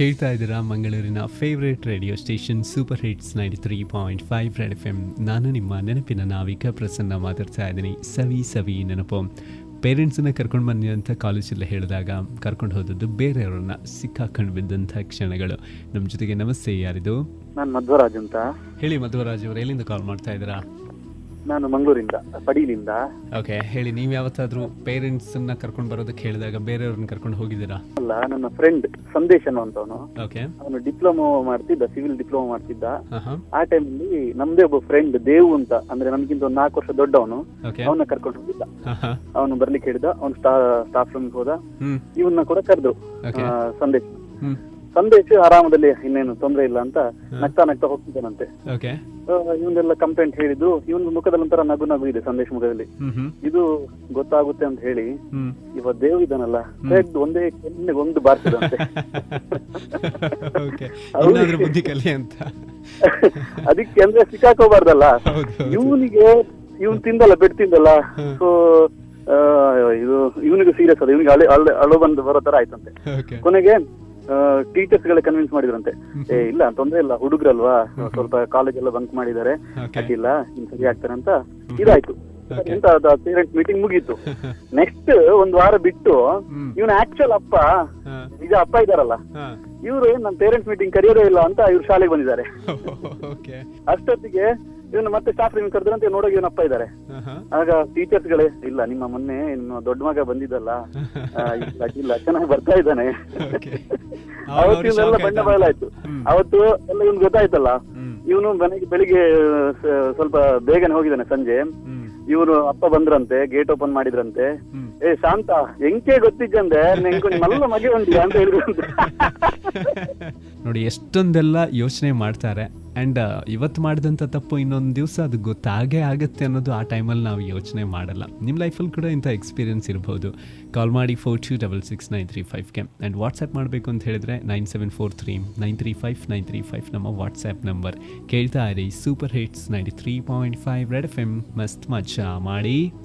ಕೇಳ್ತಾ ಇದ್ದೀರಾ ಮಂಗಳೂರಿನ favourite radio station super hits 93.5 Red F M. ನಾನು ನಿಮ್ಮ ನೆನಪಿನ ನಾವಿಕ ಪ್ರಸನ್ನ ಮಾತಾಡ್ತಾ ಇದ್ದೀನಿ. ಸವಿ ನೆನಪು. ಪೇರೆಂಟ್ಸನ್ನ ಕರ್ಕೊಂಡು ಬನ್ನಿ ಅಂತ ಕಾಲೇಜಲ್ಲಿ ಹೇಳಿದಾಗ ಕರ್ಕೊಂಡು ಹೋದದ್ದು ಬೇರೆಯವ್ರನ್ನ ಸಿಕ್ಕಾಕೊಂಡು ಬಿದ್ದಂಥ ಕ್ಷಣಗಳು. ನಮ್ಮ ಜೊತೆಗೆ ನಮಸ್ತೆ, ಯಾರಿದು? ನಾನು ಮಧ್ವರಾಜ್ ಅಂತ. ಹೇಳಿ ಮಧ್ವರಾಜ್ ಅವರು, ಎಲ್ಲಿಂದ ಕಾಲ್ ಮಾಡ್ತಾ ಇದ್ದೀರಾ? ನಾನು ಮಂಗಳೂರಿಂದ, ಪಡೀಲಿಂದ. ಓಕೆ, ಹೇಳಿ, ನೀವು ಯಾವತ್ತಾದ್ರೂ ಪೇರೆಂಟ್ಸನ್ನ ಕರ್ಕೊಂಡು ಬರೋದಕ್ಕೆ ಹೇಳಿದಾಗ ಬೇರೆಯವ್ರನ್ನ ಕರ್ಕೊಂಡು ಹೋಗಿದ್ದೀರಾ? ಅಲ್ಲ, ನನ್ನ ಫ್ರೆಂಡ್ ಸಂದೇಶ್ ಅನ್ನುವಂತವನು. ಓಕೆ, ಅವನು ಡಿಪ್ಲೊಮಾ ಮಾಡ್ತಿದ್ದ, ಸಿವಿಲ್ ಡಿಪ್ಲೊಮಾ ಮಾಡ್ತಿದ್ದ. ಹಾಂ, ಆ ಟೈಮಲ್ಲಿ ನಮ್ದೇ ಒಬ್ಬ ಫ್ರೆಂಡ್ ದೇವು ಅಂತ, ಅಂದ್ರೆ ನಮ್ಗಿಂತ ಒಂದು 4 ವರ್ಷ ದೊಡ್ಡವನು, ಓಕೆ, ಅವನ್ನ ಕರ್ಕೊಂಡು ಹೋಗಿದ್ದ. ಹಾಂ, ಅವನು ಬರ್ಲಿಕ್ಕೆ ಹೇಳಿದ, ಅವನು ಸ್ಟಾಫ್ ರೂಮ್ ಹೋದ. ಹ್ಮ್, ಇವನ್ನ ಕೂಡ ಕರೆದ್ರು, ಓಕೆ, ಸಂದೇಶ್. ಹ್ಮ್, ಸಂದೇಶ್ ಆರಾಮದಲ್ಲಿ ಇನ್ನೇನು ತೊಂದರೆ ಇಲ್ಲ ಅಂತ ನಗ್ತಾ ಹೋಗ್ತಿದ್ದಾನಂತೆ. ಓಕೆ, ಇವನ್ನೆಲ್ಲ ಕಂಪ್ಲೇಂಟ್ ಹೇಳಿದ್ರು. ಇವನ್ ಮುಖದಲ್ಲಿ ಒಂಥರ ನಗು ಇದೆ, ಸಂದೇಶ್ ಮುಖದಲ್ಲಿ. ಇದು ಗೊತ್ತಾಗುತ್ತೆ ಅಂತ ಹೇಳಿ ಇವ ದೇವ್ ಇದನ್ನಲ್ಲ ಒಂದೇ ಕೆನ್ನೆಗೆ ಒಂದು ಬಾರ್ತಿದಂತೆ. ಬುದ್ಧಿ ಕಲಿ ಅಂತ. ಅದಕ್ಕೆ ಅಂದ್ರೆ ಸಿಕ್ಕಾಕೋಬಾರ್ದಲ್ಲ ಇವನ್ ತಿಂದಲ್ಲ, ಬೆಡ್ ತಿಂದಲ್ಲ. ಸೊ ಇದು ಇವನಿಗೂ ಸೀರಿಯಸ್ ಅದ, ಇವನಿಗೆ ಅಳು ಬಂದು ಬರೋ ತರ ಆಯ್ತಂತೆ. ಕೊನೆಗೆ ಟೀಚರ್ಸ್ ಗಳೇ ಕನ್ವಿನ್ಸ್ ಮಾಡಿದ್ರಂತೆ, ಇಲ್ಲ ತೊಂದ್ರೆ ಇಲ್ಲ, ಹುಡುಗ್ರಲ್ವಾ, ಸ್ವಲ್ಪ ಕಾಲೇಜ್ ಎಲ್ಲ ಬಂಕ್ ಮಾಡಿದ್ದಾರೆ, ಅಡ್ಡಿಲ್ಲ, ಇನ್ ಸರಿ ಆಗ್ತಾರೆ ಅಂತ ಇದಾಯ್ತು. ಎಂತ ಪೇರೆಂಟ್ಸ್ ಮೀಟಿಂಗ್ ಮುಗೀತು. ನೆಕ್ಸ್ಟ್ 1 ವಾರ ಬಿಟ್ಟು ಇವನ ಆಕ್ಚುಯಲ್ ಅಪ್ಪ, ಈಗ ಅಪ್ಪ ಇದಾರಲ್ಲ, ಇವ್ರು ನಮ್ಮ ಪೇರೆಂಟ್ಸ್ ಮೀಟಿಂಗ್ ಕರೆಯೋದೇ ಇಲ್ಲ ಅಂತ ಇವ್ರು ಶಾಲೆಗೆ ಬಂದಿದ್ದಾರೆ. ಅಷ್ಟೊತ್ತಿಗೆ ಇವನು ಮತ್ತೆ ಸ್ಟಾಫ್ ರೂಮ್ ಕರೆದ್ರಂತೆ, ನೋಡೋಕೆ ಇವನಪ್ಪ ಇದ್ದಾರೆ. ಆಗ ಟೀಚರ್ಸ್ ಗಳೇ, ಇಲ್ಲ ನಿಮ್ಮ ಮೊನ್ನೆ ನಿಮ್ಮ ದೊಡ್ಡ ಮಗ ಬಂದಿದ್ದಲ್ಲ, ಇಲ್ಲ ಚೆನ್ನಾಗಿ ಬರ್ತಾ ಇದ್ದಾನೆ. ಅವತ್ತಿನೆಲ್ಲ ಬಣ್ಣ ಬಯಲಾಯ್ತು. ಅವತ್ತು ಎಲ್ಲ ಇವನ್ ಗೊತ್ತಾಯ್ತಲ್ಲ. ಇವನು ಮನೆಗೆ ಬೆಳಿಗ್ಗೆ ಸ್ವಲ್ಪ ಬೇಗನೆ ಹೋಗಿದ್ದಾನೆ. ಸಂಜೆ ಇವ್ರು ಅಪ್ಪ ಬಂದ್ರಂತೆ, ಗೇಟ್ ಓಪನ್ ಮಾಡಿದ್ರಂತೆ. ಶಾಂತ, ಎಂಕೆ ಗೊತ್ತಿದ್ದಂದೆ ನಿಮ್ಮೆಲ್ಲ ಮಗೆ ಉಂಟು ಅಂತ ಹೇಳಿದ್ರಂತೆ. ನೋಡಿ, ಎಷ್ಟೊಂದೆಲ್ಲ ಯೋಚನೆ ಮಾಡ್ತಾರೆ. ಆ್ಯಂಡ್ ಇವತ್ತು ಮಾಡಿದಂಥ ತಪ್ಪು ಇನ್ನೊಂದು ದಿವಸ ಅದು ಗೊತ್ತಾಗೇ ಆಗುತ್ತೆ ಅನ್ನೋದು ಆ ಟೈಮಲ್ಲಿ ನಾವು ಯೋಚನೆ ಮಾಡಲ್ಲ. ನಿಮ್ಮ ಲೈಫಲ್ಲಿ ಕೂಡ ಇಂಥ ಎಕ್ಸ್ಪೀರಿಯನ್ಸ್ ಇರ್ಬೋದು. ಕಾಲ್ ಮಾಡಿ 42669355ಗೆ. ಆ್ಯಂಡ್ ವಾಟ್ಸಪ್ ಮಾಡಬೇಕು ಅಂತ ಹೇಳಿದ್ರೆ 9743935935 ನಮ್ಮ ವಾಟ್ಸ್ಆ್ಯಪ್ ನಂಬರ್. ಕೇಳ್ತಾ ಇರಿ super hits 93.5 Red F M. ಮಸ್ತ್ ಮಜಾ ಮಾಡಿ.